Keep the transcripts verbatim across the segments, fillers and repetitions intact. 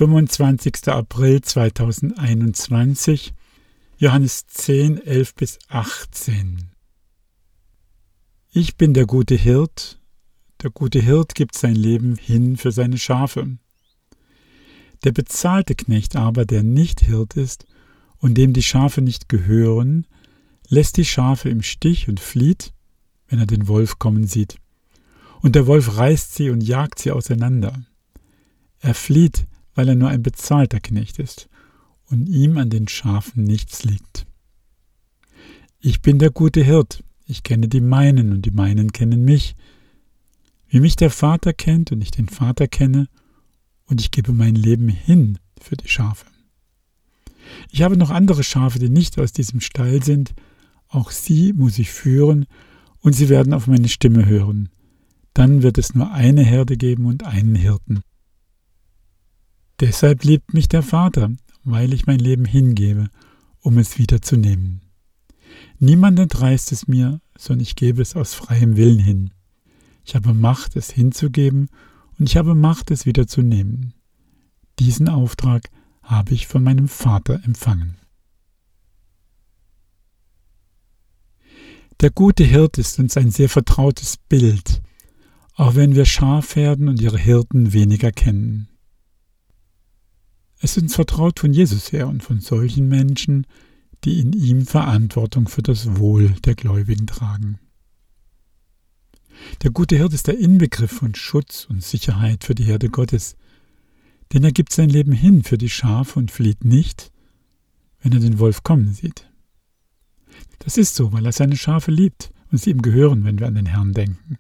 fünfundzwanzigster April zweitausendeinundzwanzig, Johannes zehn, elf bis achtzehn. Ich bin der gute Hirt, der gute Hirt gibt sein Leben hin für seine Schafe. Der bezahlte Knecht aber, der nicht Hirt ist und dem die Schafe nicht gehören, lässt die Schafe im Stich und flieht, wenn er den Wolf kommen sieht. Und der Wolf reißt sie und jagt sie auseinander. Er flieht, weil er nur ein bezahlter Knecht ist und ihm an den Schafen nichts liegt. Ich bin der gute Hirt, ich kenne die meinen und die meinen kennen mich. Wie mich der Vater kennt und ich den Vater kenne, und ich gebe mein Leben hin für die Schafe. Ich habe noch andere Schafe, die nicht aus diesem Stall sind, auch sie muss ich führen, und sie werden auf meine Stimme hören. Dann wird es nur eine Herde geben und einen Hirten. Deshalb liebt mich der Vater, weil ich mein Leben hingebe, um es wiederzunehmen. Niemand entreißt es mir, sondern ich gebe es aus freiem Willen hin. Ich habe Macht, es hinzugeben, und ich habe Macht, es wiederzunehmen. Diesen Auftrag habe ich von meinem Vater empfangen. Der gute Hirt ist uns ein sehr vertrautes Bild, auch wenn wir Schafherden und ihre Hirten weniger kennen. Es ist uns vertraut von Jesus her und von solchen Menschen, die in ihm Verantwortung für das Wohl der Gläubigen tragen. Der gute Hirt ist der Inbegriff von Schutz und Sicherheit für die Herde Gottes, denn er gibt sein Leben hin für die Schafe und flieht nicht, wenn er den Wolf kommen sieht. Das ist so, weil er seine Schafe liebt und sie ihm gehören, wenn wir an den Herrn denken.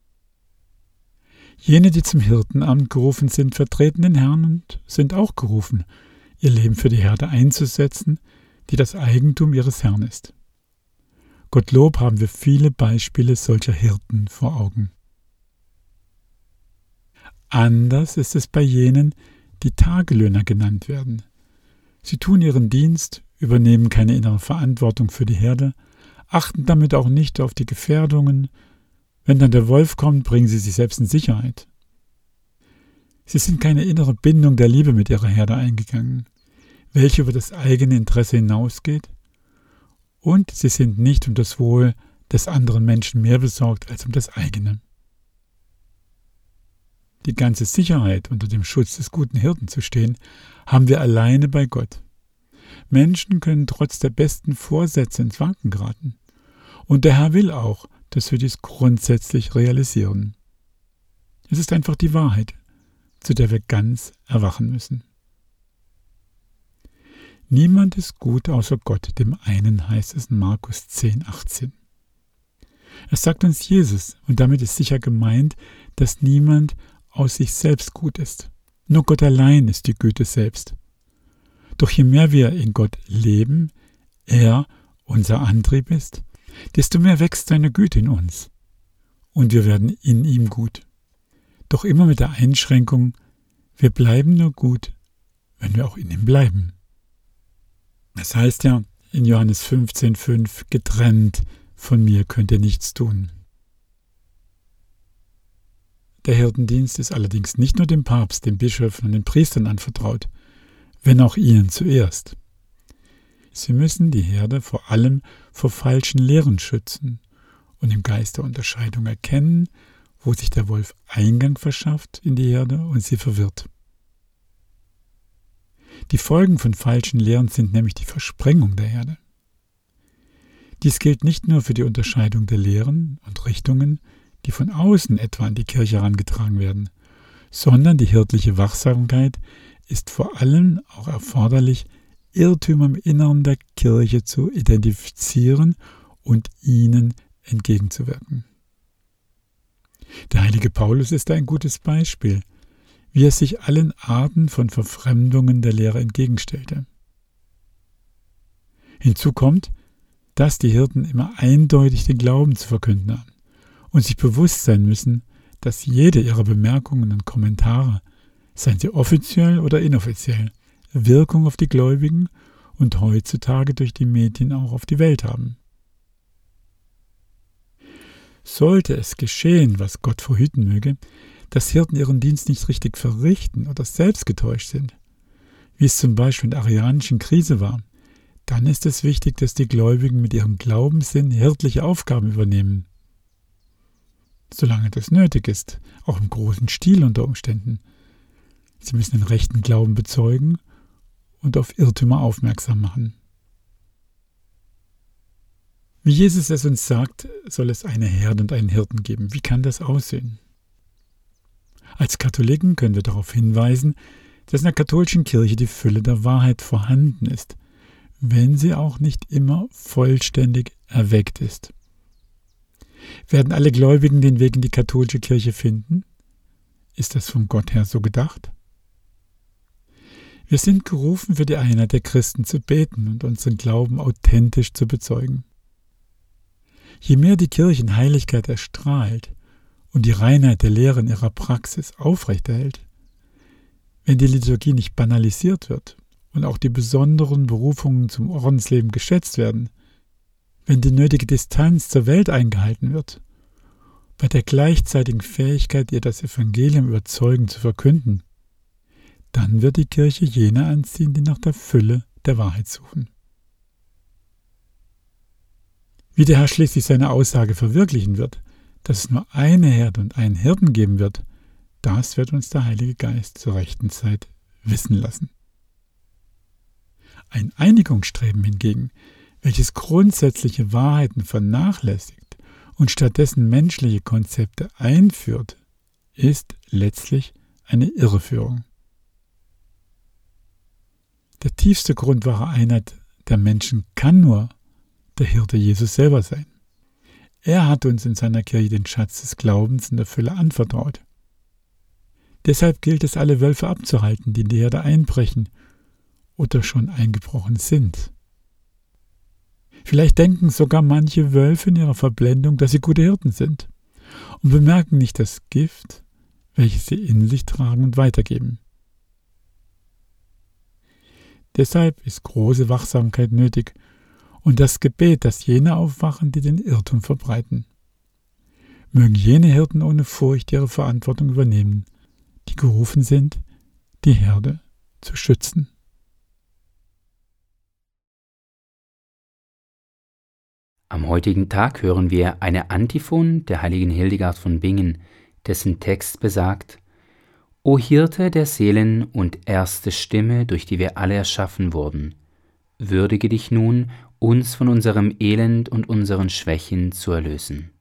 Jene, die zum Hirtenamt gerufen sind, vertreten den Herrn und sind auch gerufen, ihr Leben für die Herde einzusetzen, die das Eigentum ihres Herrn ist. Gottlob haben wir viele Beispiele solcher Hirten vor Augen. Anders ist es bei jenen, die Tagelöhner genannt werden. Sie tun ihren Dienst, übernehmen keine innere Verantwortung für die Herde, achten damit auch nicht auf die Gefährdungen. Wenn dann der Wolf kommt, bringen sie sich selbst in Sicherheit. Sie sind keine innere Bindung der Liebe mit ihrer Herde eingegangen, welche über das eigene Interesse hinausgeht, und sie sind nicht um das Wohl des anderen Menschen mehr besorgt als um das eigene. Die ganze Sicherheit, unter dem Schutz des guten Hirten zu stehen, haben wir alleine bei Gott. Menschen können trotz der besten Vorsätze ins Wanken geraten. Und der Herr will auch, dass wir dies grundsätzlich realisieren. Es ist einfach die Wahrheit, zu der wir ganz erwachen müssen. Niemand ist gut außer Gott, dem einen heißt es in Markus zehn, achtzehn. Es sagt uns Jesus, und damit ist sicher gemeint, dass niemand aus sich selbst gut ist. Nur Gott allein ist die Güte selbst. Doch je mehr wir in Gott leben, er unser Antrieb ist, desto mehr wächst seine Güte in uns. Und wir werden in ihm gut. Doch immer mit der Einschränkung, wir bleiben nur gut, wenn wir auch in ihm bleiben. Es heißt ja in Johannes fünfzehn, fünf, getrennt von mir könnt ihr nichts tun. Der Hirtendienst ist allerdings nicht nur dem Papst, den Bischöfen und den Priestern anvertraut, wenn auch ihnen zuerst. Sie müssen die Herde vor allem vor falschen Lehren schützen und im Geist der Unterscheidung erkennen, wo sich der Wolf Eingang verschafft in die Herde und sie verwirrt. Die Folgen von falschen Lehren sind nämlich die Versprengung der Herde. Dies gilt nicht nur für die Unterscheidung der Lehren und Richtungen, die von außen etwa an die Kirche herangetragen werden, sondern die hirtliche Wachsamkeit ist vor allem auch erforderlich, Irrtümer im Inneren der Kirche zu identifizieren und ihnen entgegenzuwirken. Der heilige Paulus ist ein gutes Beispiel, wie er sich allen Arten von Verfremdungen der Lehre entgegenstellte. Hinzu kommt, dass die Hirten immer eindeutig den Glauben zu verkünden haben und sich bewusst sein müssen, dass jede ihrer Bemerkungen und Kommentare, seien sie offiziell oder inoffiziell, Wirkung auf die Gläubigen und heutzutage durch die Medien auch auf die Welt haben. Sollte es geschehen, was Gott verhüten möge, dass Hirten ihren Dienst nicht richtig verrichten oder selbst getäuscht sind, wie es zum Beispiel in der arianischen Krise war, dann ist es wichtig, dass die Gläubigen mit ihrem Glaubenssinn hirtliche Aufgaben übernehmen. Solange das nötig ist, auch im großen Stil unter Umständen. Sie müssen den rechten Glauben bezeugen und auf Irrtümer aufmerksam machen. Wie Jesus es uns sagt, soll es eine Herde und einen Hirten geben. Wie kann das aussehen? Als Katholiken können wir darauf hinweisen, dass in der katholischen Kirche die Fülle der Wahrheit vorhanden ist, wenn sie auch nicht immer vollständig erweckt ist. Werden alle Gläubigen den Weg in die katholische Kirche finden? Ist das von Gott her so gedacht? Wir sind gerufen, für die Einheit der Christen zu beten und unseren Glauben authentisch zu bezeugen. Je mehr die Kirche in Heiligkeit erstrahlt und die Reinheit der Lehre in ihrer Praxis aufrechterhält, wenn die Liturgie nicht banalisiert wird und auch die besonderen Berufungen zum Ordensleben geschätzt werden, wenn die nötige Distanz zur Welt eingehalten wird, bei der gleichzeitigen Fähigkeit, ihr das Evangelium überzeugend zu verkünden, dann wird die Kirche jene anziehen, die nach der Fülle der Wahrheit suchen. Wie der Herr schließlich seine Aussage verwirklichen wird, dass es nur eine Herde und einen Hirten geben wird, das wird uns der Heilige Geist zur rechten Zeit wissen lassen. Ein Einigungsstreben hingegen, welches grundsätzliche Wahrheiten vernachlässigt und stattdessen menschliche Konzepte einführt, ist letztlich eine Irreführung. Der tiefste Grund wahrer Einheit der Menschen kann nur der Hirte Jesus selber sein. Er hat uns in seiner Kirche den Schatz des Glaubens in der Fülle anvertraut. Deshalb gilt es, alle Wölfe abzuhalten, die in die Herde einbrechen oder schon eingebrochen sind. Vielleicht denken sogar manche Wölfe in ihrer Verblendung, dass sie gute Hirten sind und bemerken nicht das Gift, welches sie in sich tragen und weitergeben. Deshalb ist große Wachsamkeit nötig und das Gebet, dass jene aufwachen, die den Irrtum verbreiten. Mögen jene Hirten ohne Furcht ihre Verantwortung übernehmen, die gerufen sind, die Herde zu schützen. Am heutigen Tag hören wir eine Antiphon der heiligen Hildegard von Bingen, dessen Text besagt: O Hirte der Seelen und erste Stimme, durch die wir alle erschaffen wurden, würdige dich nun, uns von unserem Elend und unseren Schwächen zu erlösen.